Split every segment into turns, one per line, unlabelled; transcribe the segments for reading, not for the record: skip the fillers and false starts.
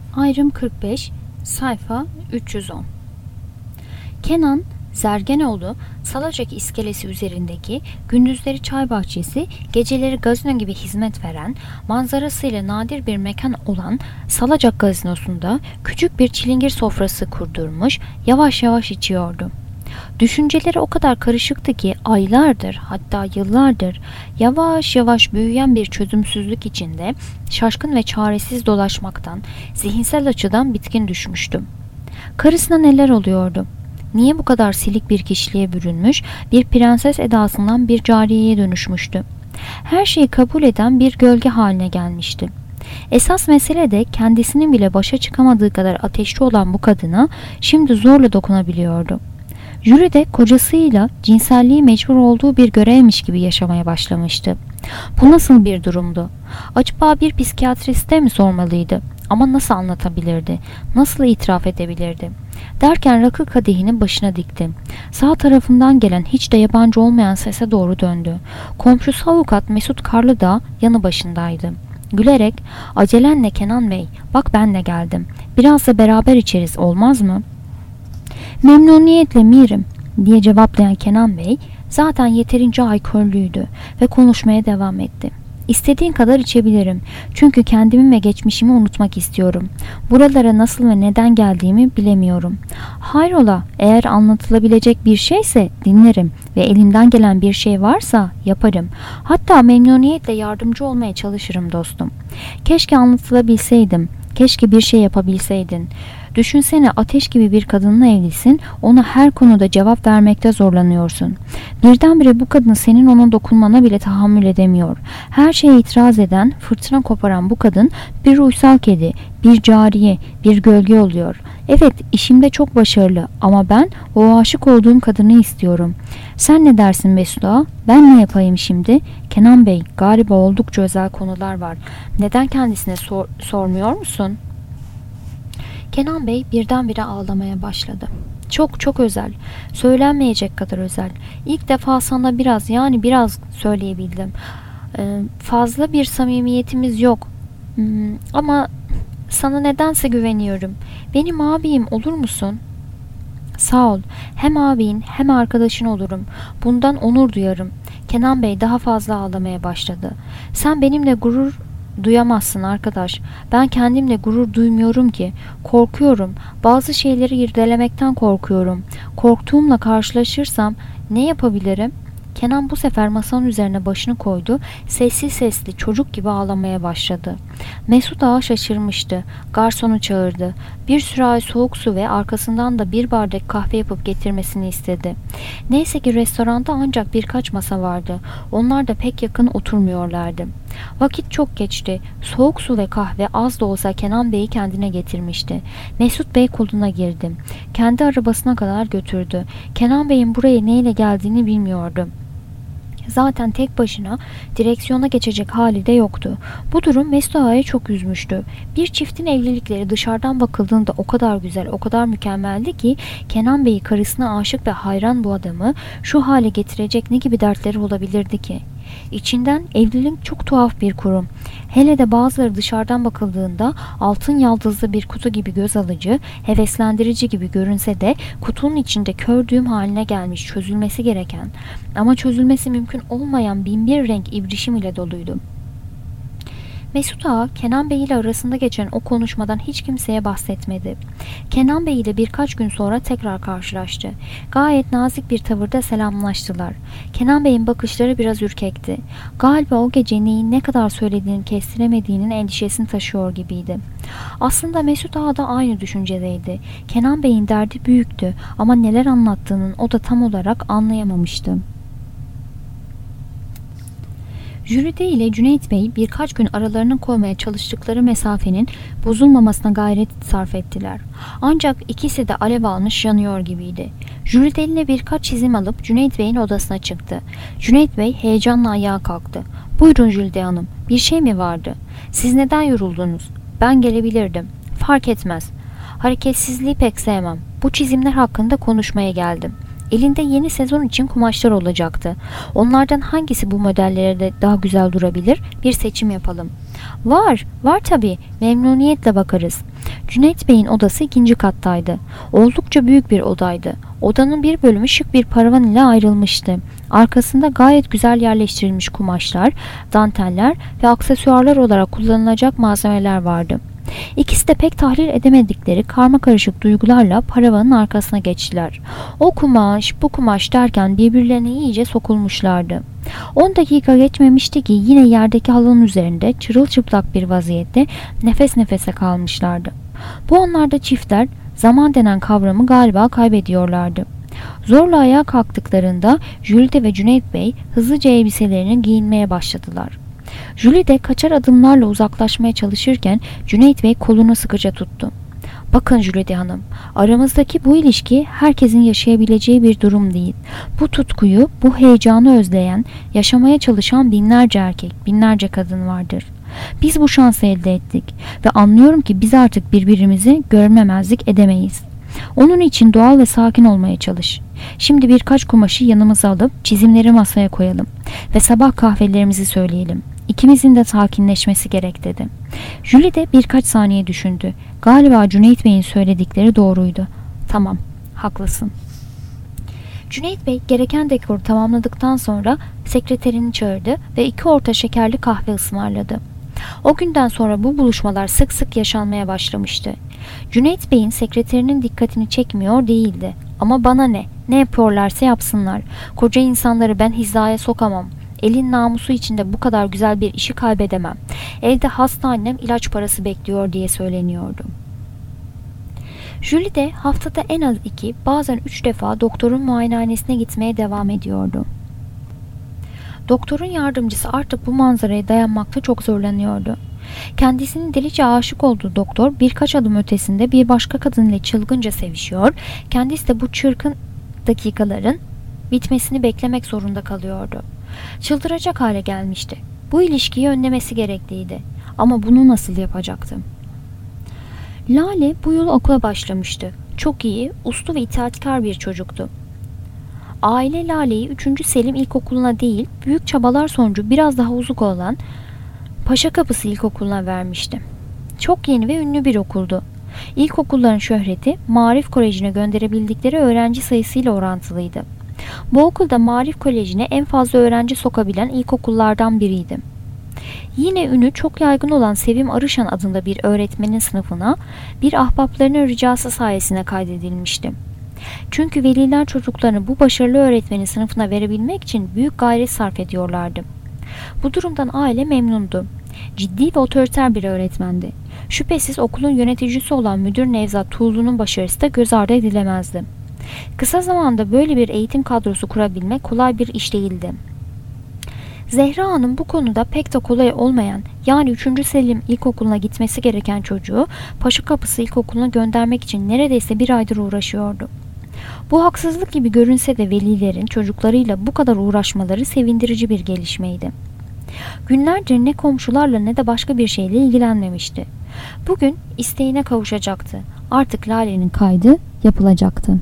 Ayrım 45, sayfa 310. Kenan Zergenoğlu, Salacak iskelesi üzerindeki gündüzleri çay bahçesi, geceleri gazino gibi hizmet veren, manzarasıyla nadir bir mekan olan Salacak gazinosunda küçük bir çilingir sofrası kurdurmuş, yavaş yavaş içiyordu. Düşünceleri o kadar karışıktı ki aylardır, hatta yıllardır yavaş yavaş büyüyen bir çözümsüzlük içinde şaşkın ve çaresiz dolaşmaktan, zihinsel açıdan bitkin düşmüştü. Karısına neler oluyordu? Niye bu kadar silik bir kişiliğe bürünmüş, bir prenses edasından bir cariyeye dönüşmüştü? Her şeyi kabul eden bir gölge haline gelmişti. Esas mesele de kendisinin bile başa çıkamadığı kadar ateşli olan bu kadına şimdi zorla dokunabiliyordu. Jüri de kocasıyla cinselliği mecbur olduğu bir görevmiş gibi yaşamaya başlamıştı. Bu nasıl bir durumdu? Acaba bir psikiyatriste mi sormalıydı? Ama nasıl anlatabilirdi? Nasıl itiraf edebilirdi? Derken rakı kadehini başına dikti. Sağ tarafından gelen hiç de yabancı olmayan sese doğru döndü. Komşusu avukat Mesut Karlıdağ yanı başındaydı. Gülerek, "Acelenle Kenan Bey, bak ben de geldim. Biraz da beraber içeriz, olmaz mı?" "Memnuniyetle Mirim," diye cevaplayan Kenan Bey zaten yeterince alkollüydü ve konuşmaya devam etti. "İstediğin kadar içebilirim. Çünkü kendimi ve geçmişimi unutmak istiyorum. Buralara nasıl ve neden geldiğimi bilemiyorum. Hayrola, eğer anlatılabilecek bir şeyse dinlerim ve elimden gelen bir şey varsa yaparım. Hatta memnuniyetle yardımcı olmaya çalışırım dostum. Keşke anlatılabilseydim. Keşke bir şey yapabilseydin. Düşünsene, ateş gibi bir kadınla evlisin, ona her konuda cevap vermekte zorlanıyorsun. Birdenbire bu kadın senin ona dokunmana bile tahammül edemiyor. Her şeye itiraz eden, fırtına koparan bu kadın bir uysal kedi, bir cariye, bir gölge oluyor. Evet, işimde çok başarılı ama ben o aşık olduğum kadını istiyorum. Sen ne dersin Mesut Ağa? Ben ne yapayım şimdi? Kenan Bey, galiba oldukça özel konular var. Neden kendisine sormuyor musun?" Kenan Bey birdenbire ağlamaya başladı. "Çok çok özel. Söylenmeyecek kadar özel. İlk defa sana biraz söyleyebildim. Fazla bir samimiyetimiz yok. Ama sana nedense güveniyorum. Benim abim olur musun?" "Sağ ol. Hem abin hem arkadaşın olurum. Bundan onur duyarım." Kenan Bey daha fazla ağlamaya başladı. "Sen benimle gurur duyamazsın arkadaş. Ben kendimle gurur duymuyorum ki. Korkuyorum. Bazı şeyleri irdelemekten korkuyorum. Korktuğumla karşılaşırsam ne yapabilirim?" Kenan bu sefer masanın üzerine başını koydu. Sessiz sesli çocuk gibi ağlamaya başladı. Mesut Ağa şaşırmıştı. Garsonu çağırdı. Bir sürahi soğuk su ve arkasından da bir bardak kahve yapıp getirmesini istedi. Neyse ki restoranda ancak birkaç masa vardı. Onlar da pek yakın oturmuyorlardı. Vakit çok geçti. Soğuk su ve kahve az da olsa Kenan Bey'i kendine getirmişti. Mesut Bey koluna girdi. Kendi arabasına kadar götürdü. Kenan Bey'in buraya neyle geldiğini bilmiyordu. Zaten tek başına direksiyona geçecek hali de yoktu. Bu durum Mesut Ağa'yı çok üzmüştü. Bir çiftin evlilikleri dışarıdan bakıldığında o kadar güzel, o kadar mükemmeldi ki Kenan Bey'i karısına aşık ve hayran bu adamı şu hale getirecek ne gibi dertleri olabilirdi ki? İçinden evlilik çok tuhaf bir kurum. Hele de bazıları dışarıdan bakıldığında altın yaldızlı bir kutu gibi göz alıcı, heveslendirici gibi görünse de kutunun içinde kör düğüm haline gelmiş, çözülmesi gereken ama çözülmesi mümkün olmayan binbir renk ibrişim ile doluydu. Mesut Ağa, Kenan Bey ile arasında geçen o konuşmadan hiç kimseye bahsetmedi. Kenan Bey ile birkaç gün sonra tekrar karşılaştı. Gayet nazik bir tavırda selamlaştılar. Kenan Bey'in bakışları biraz ürkekti. Galiba o gece neyin ne kadar söylediğini kestiremediğinin endişesini taşıyor gibiydi. Aslında Mesut Ağa da aynı düşüncedeydi. Kenan Bey'in derdi büyüktü ama neler anlattığının o da tam olarak anlayamamıştı. Jülide ile Cüneyt Bey birkaç gün aralarını koymaya çalıştıkları mesafenin bozulmamasına gayret sarf ettiler. Ancak ikisi de alev almış yanıyor gibiydi. Jülide eline birkaç çizim alıp Cüneyt Bey'in odasına çıktı. Cüneyt Bey heyecanla ayağa kalktı. "Buyurun Jülide Hanım, bir şey mi vardı? Siz neden yoruldunuz? Ben gelebilirdim. Fark etmez. Hareketsizliği pek sevmem. Bu çizimler hakkında konuşmaya geldim." Elinde yeni sezon için kumaşlar olacaktı. Onlardan hangisi bu modellere de daha güzel durabilir? Bir seçim yapalım. Var tabii. Memnuniyetle bakarız. Cüneyt Bey'in odası ikinci kattaydı. Oldukça büyük bir odaydı. Odanın bir bölümü şık bir paravan ile ayrılmıştı. Arkasında gayet güzel yerleştirilmiş kumaşlar, danteller ve aksesuarlar olarak kullanılacak malzemeler vardı. İkisi de pek tahlil edemedikleri karmakarışık duygularla paravanın arkasına geçtiler. O kumaş, bu kumaş derken birbirlerine iyice sokulmuşlardı. 10 dakika geçmemişti ki yine yerdeki halının üzerinde çırılçıplak bir vaziyette nefes nefese kalmışlardı. Bu anlarda çiftler zaman denen kavramı galiba kaybediyorlardı. Zorla ayağa kalktıklarında Jülide ve Cüneyt Bey hızlıca elbiselerini giyinmeye başladılar. Jülide kaçar adımlarla uzaklaşmaya çalışırken Cüneyt Bey kolunu sıkıca tuttu. "Bakın Jülide Hanım, aramızdaki bu ilişki herkesin yaşayabileceği bir durum değil. Bu tutkuyu, bu heyecanı özleyen, yaşamaya çalışan binlerce erkek, binlerce kadın vardır. Biz bu şansı elde ettik ve anlıyorum ki biz artık birbirimizi görmemezlik edemeyiz. Onun için doğal ve sakin olmaya çalış. Şimdi birkaç kumaşı yanımıza alıp çizimleri masaya koyalım ve sabah kahvelerimizi söyleyelim. İkimizin de sakinleşmesi gerek," dedi. Jülide birkaç saniye düşündü. Galiba Cüneyt Bey'in söyledikleri doğruydu. "Tamam, haklısın." Cüneyt Bey gereken dekoru tamamladıktan sonra sekreterini çağırdı ve 2 orta şekerli kahve ısmarladı. O günden sonra bu buluşmalar sık sık yaşanmaya başlamıştı. Cüneyt Bey'in sekreterinin dikkatini çekmiyor değildi. Ama bana ne? Ne yapıyorlarsa yapsınlar. Koca insanları ben hizaya sokamam. Elin namusu içinde bu kadar güzel bir işi kaybedemem. Evde hasta annem ilaç parası bekliyor diye söyleniyordu. Jülide haftada en az 2, bazen 3 defa doktorun muayenehanesine gitmeye devam ediyordu. Doktorun yardımcısı artık bu manzaraya dayanmakta çok zorlanıyordu. Kendisinin delice aşık olduğu doktor birkaç adım ötesinde bir başka kadın ile çılgınca sevişiyor, kendisi de bu çırpın dakikaların bitmesini beklemek zorunda kalıyordu. Çıldıracak hale gelmişti. Bu ilişkiyi önlemesi gerekliydi. Ama bunu nasıl yapacaktı? Lale bu yıl okula başlamıştı. Çok iyi, uslu ve itaatkar bir çocuktu. Aile Lale'yi 3. Selim İlkokulu'na değil, büyük çabalar sonucu biraz daha uzak olan Paşakapısı İlkokulu'na vermişti. Çok yeni ve ünlü bir okuldu. İlkokulların şöhreti, Maarif Koleji'ne gönderebildikleri öğrenci sayısıyla orantılıydı. Bu okulda Maarif Koleji'ne en fazla öğrenci sokabilen ilkokullardan biriydi. Yine ünü çok yaygın olan Sevim Arışan adında bir öğretmenin sınıfına bir ahbaplarının ricası sayesinde kaydedilmişti. Çünkü veliler çocuklarını bu başarılı öğretmenin sınıfına verebilmek için büyük gayret sarf ediyorlardı. Bu durumdan aile memnundu. Ciddi ve otoriter bir öğretmendi. Şüphesiz okulun yöneticisi olan Müdür Nevzat Tuğlu'nun başarısı da göz ardı edilemezdi. Kısa zamanda böyle bir eğitim kadrosu kurabilmek kolay bir iş değildi. Zehra Hanım bu konuda pek de kolay olmayan, yani 3. Selim İlkokulu'na gitmesi gereken çocuğu Paşakapısı İlkokulu'na göndermek için neredeyse bir aydır uğraşıyordu. Bu haksızlık gibi görünse de velilerin çocuklarıyla bu kadar uğraşmaları sevindirici bir gelişmeydi. Günlerce ne komşularla ne de başka bir şeyle ilgilenmemişti. Bugün isteğine kavuşacaktı. Artık Lale'nin kaydı yapılacaktı.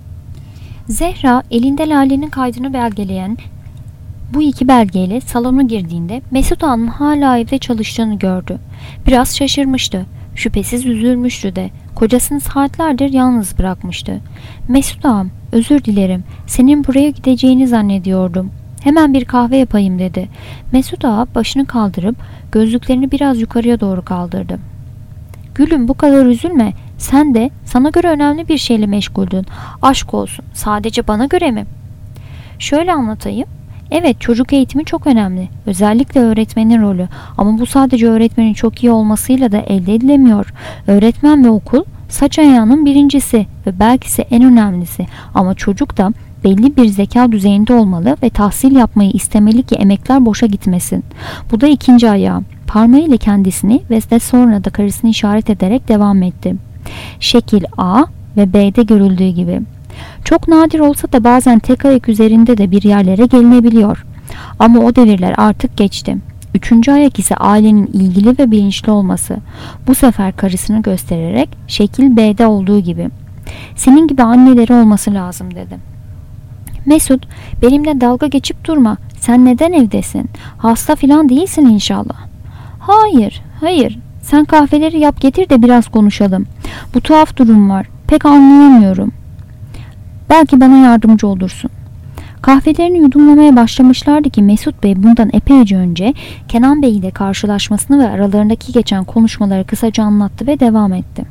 Zehra elinde Lale'nin kaydını belgeleyen bu 2 belgeyle salona girdiğinde Mesut Ağa'nın hala evde çalıştığını gördü. Biraz şaşırmıştı. Şüphesiz üzülmüştü de. Kocasını saatlerdir yalnız bırakmıştı. "Mesut Ağam, özür dilerim. Senin buraya gideceğini zannediyordum. Hemen bir kahve yapayım," dedi. Mesut Ağa başını kaldırıp gözlüklerini biraz yukarıya doğru kaldırdı. "Gülüm, bu kadar üzülme. Sen de sana göre önemli bir şeyle meşguldün. Aşk olsun. Sadece bana göre mi?" "Şöyle anlatayım. Evet, çocuk eğitimi çok önemli. Özellikle öğretmenin rolü. Ama bu sadece öğretmenin çok iyi olmasıyla da elde edilemiyor. Öğretmen ve okul saç ayağının birincisi ve belki en önemlisi. Ama çocuk da belli bir zeka düzeyinde olmalı ve tahsil yapmayı istemeli ki emekler boşa gitmesin. Bu da 2. ayağı." Parmağıyla kendisini ve de sonra da karısını işaret ederek devam etti. "Şekil A ve B'de görüldüğü gibi. Çok nadir olsa da bazen tek ayak üzerinde de bir yerlere gelinebiliyor. Ama o devirler artık geçti. 3. ayak ise ailenin ilgili ve bilinçli olması." Bu sefer karısını göstererek "Şekil B'de olduğu gibi. Senin gibi anneleri olması lazım," dedi. "Mesut, benimle dalga geçip durma. Sen neden evdesin? Hasta filan değilsin inşallah." Hayır. sen kahveleri yap getir de biraz konuşalım. Bu tuhaf durum var. Pek anlayamıyorum. Belki bana yardımcı olursun. Kahvelerini yudumlamaya başlamışlardı ki Mesut Bey bundan epeyce önce Kenan Bey ile karşılaşmasını ve aralarındaki geçen konuşmaları kısaca anlattı ve devam etti.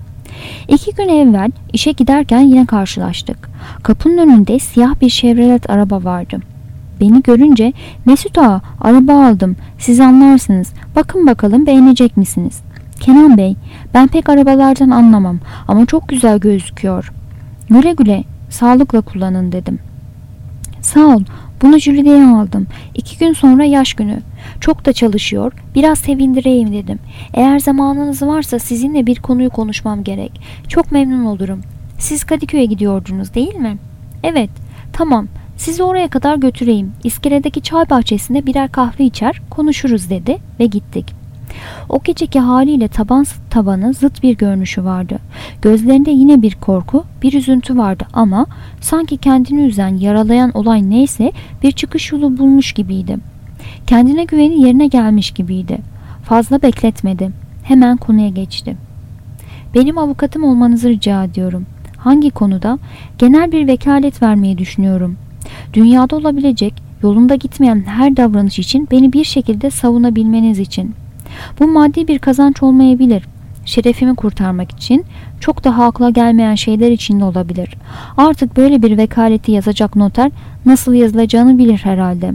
2 gün evvel işe giderken yine karşılaştık. Kapının önünde siyah bir Chevrolet araba vardı. Beni görünce Mesut ağa araba aldım, siz anlarsınız, bakın bakalım beğenecek misiniz? Kenan Bey, ben pek arabalardan anlamam ama çok güzel gözüküyor. Güle güle, sağlıkla kullanın dedim. Sağ ol, bunu Jülide'ye aldım. 2 gün sonra yaş günü. Çok da çalışıyor, biraz sevindireyim dedim. Eğer zamanınız varsa sizinle bir konuyu konuşmam gerek. Çok memnun olurum. Siz Kadıköy'e gidiyordunuz değil mi? Evet, tamam. Sizi oraya kadar götüreyim. İskeledeki çay bahçesinde birer kahve içer, konuşuruz dedi ve gittik. O geceki haliyle taban tabana zıt bir görünüşü vardı. Gözlerinde yine bir korku, bir üzüntü vardı ama sanki kendini üzen, yaralayan olay neyse bir çıkış yolu bulmuş gibiydi. Kendine güveni yerine gelmiş gibiydi. Fazla bekletmedi. Hemen konuya geçti. Benim avukatım olmanızı rica ediyorum. Hangi konuda? Genel bir vekalet vermeyi düşünüyorum. Dünyada olabilecek, yolunda gitmeyen her davranış için beni bir şekilde savunabilmeniz için. Bu maddi bir kazanç olmayabilir. Şerefimi kurtarmak için, çok daha akla gelmeyen şeyler için de olabilir. Artık böyle bir vekaleti yazacak noter nasıl yazılacağını bilir herhalde.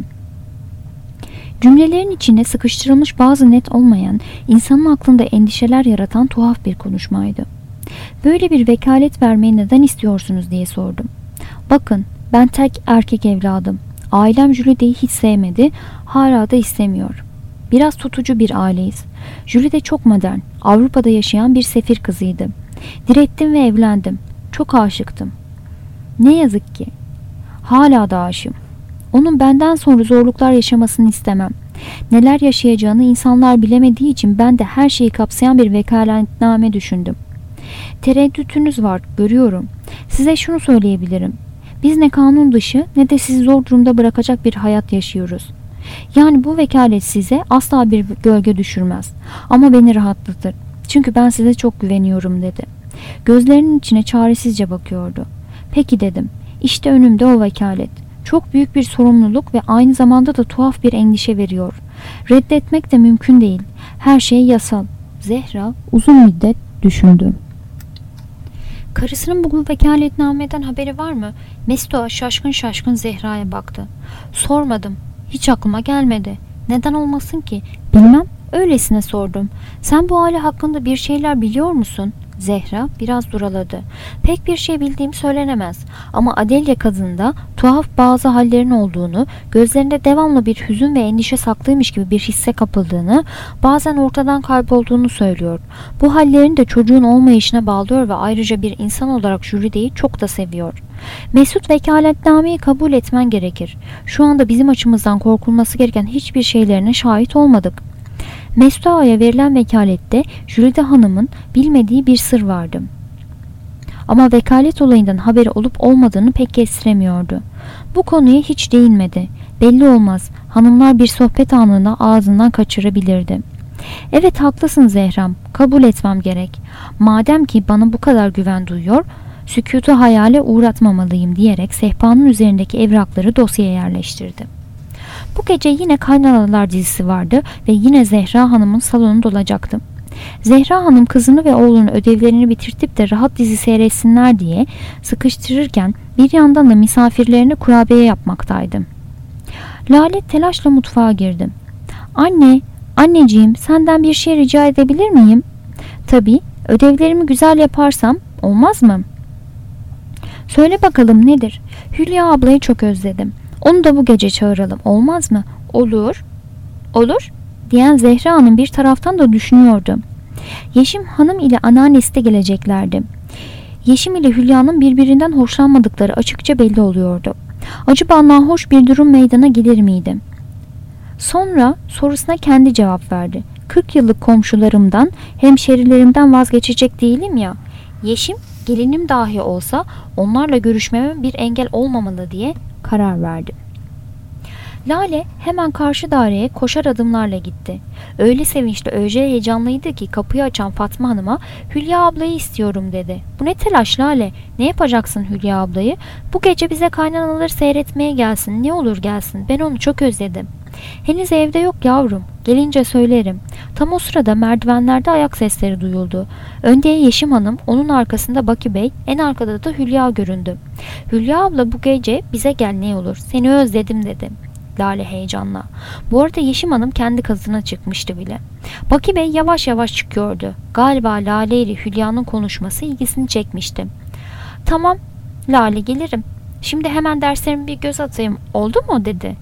Cümlelerin içine sıkıştırılmış bazı net olmayan, insanın aklında endişeler yaratan tuhaf bir konuşmaydı. Böyle bir vekalet vermeyi neden istiyorsunuz diye sordum. Bakın, ben tek erkek evladım. Ailem Jülide'yi hiç sevmedi, hala da istemiyor. Biraz tutucu bir aileyiz. Jülide çok modern, Avrupa'da yaşayan bir sefir kızıydı. Direttim ve evlendim. Çok aşıktım. Ne yazık ki. Hala da aşığım. Onun benden sonra zorluklar yaşamasını istemem. Neler yaşayacağını insanlar bilemediği için ben de her şeyi kapsayan bir vekaletname düşündüm. Tereddütünüz var, görüyorum. Size şunu söyleyebilirim. Biz ne kanun dışı ne de sizi zor durumda bırakacak bir hayat yaşıyoruz. Yani bu vekalet size asla bir gölge düşürmez. Ama beni rahatlatır. Çünkü ben size çok güveniyorum dedi. Gözlerinin içine çaresizce bakıyordu. Peki dedim. İşte önümde o vekalet. Çok büyük bir sorumluluk ve aynı zamanda da tuhaf bir endişe veriyor. Reddetmek de mümkün değil. Her şey yasal. Zehra uzun müddet düşündü. Karısının bu vekaletnameden haberi var mı? Mesut Ağa şaşkın şaşkın Zehra'ya baktı. Sormadım. Hiç aklıma gelmedi. Neden olmasın ki? Bilmem. Öylesine sordum. Sen bu aile hakkında bir şeyler biliyor musun? Zehra biraz duraladı. Pek bir şey bildiğim söylenemez. Ama Adelya kadında tuhaf bazı hallerin olduğunu, gözlerinde devamlı bir hüzün ve endişe saklıymış gibi bir hisse kapıldığını, bazen ortadan kaybolduğunu söylüyor. Bu hallerini de çocuğun olmayışına bağlıyor ve ayrıca bir insan olarak Jülide'yi çok da seviyor. Mesut vekaletnameyi kabul etmen gerekir. Şu anda bizim açımızdan korkulması gereken hiçbir şeylerine şahit olmadık. Mesut Ağa'ya verilen vekalette Jülide Hanım'ın bilmediği bir sır vardı. Ama vekalet olayından haberi olup olmadığını pek kestiremiyordu. Bu konuya hiç değinmedi. Belli olmaz, hanımlar bir sohbet anında ağzından kaçırabilirdi. Evet haklısın Zehra'm, kabul etmem gerek. Madem ki bana bu kadar güven duyuyor, sükutu hayale uğratmamalıyım diyerek sehpanın üzerindeki evrakları dosyaya yerleştirdi. Bu gece yine Kaynanalar dizisi vardı ve yine Zehra Hanım'ın salonu dolacaktı. Zehra Hanım kızını ve oğlunu ödevlerini bitirtip de rahat dizi seyretsinler diye sıkıştırırken bir yandan da misafirlerine kurabiye yapmaktaydı. Lale telaşla mutfağa girdi. Anne, anneciğim senden bir şey rica edebilir miyim? Tabii, ödevlerimi güzel yaparsam olmaz mı? Söyle bakalım nedir? Hülya ablayı çok özledim. Onu da bu gece çağıralım, olmaz mı? Olur. Olur, diyen Zehra Hanım bir taraftan da düşünüyordu. Yeşim Hanım ile anneannesi de geleceklerdi. Yeşim ile Hülya'nın birbirinden hoşlanmadıkları açıkça belli oluyordu. Acaba nahoş bir durum meydana gelir miydi? Sonra sorusuna kendi cevap verdi. 40 yıllık komşularımdan, hemşerilerimden vazgeçecek değilim ya. Yeşim gelinim dahi olsa onlarla görüşmeme bir engel olmamalı diye karar verdi. Lale hemen karşı daireye koşar adımlarla gitti. Öyle sevinçli, öyle heyecanlıydı ki kapıyı açan Fatma Hanım'a "Hülya ablayı istiyorum" dedi. "Bu ne telaş Lale? Ne yapacaksın Hülya ablayı?" "Bu gece bize kaynanaları seyretmeye gelsin. Ne olur gelsin. Ben onu çok özledim." "Henüz evde yok yavrum. Gelince söylerim." Tam o sırada merdivenlerde ayak sesleri duyuldu. Önde Yeşim Hanım, onun arkasında Baki Bey, en arkada da Hülya göründü. "Hülya abla bu gece bize gel ne olur. Seni özledim" dedi Lale heyecanla. Bu arada Yeşim Hanım kendi kazına çıkmıştı bile. Baki Bey yavaş yavaş çıkıyordu. Galiba Lale ile Hülya'nın konuşması ilgisini çekmişti. "Tamam Lale, gelirim. Şimdi hemen derslerime bir göz atayım, oldu mu?" dedi.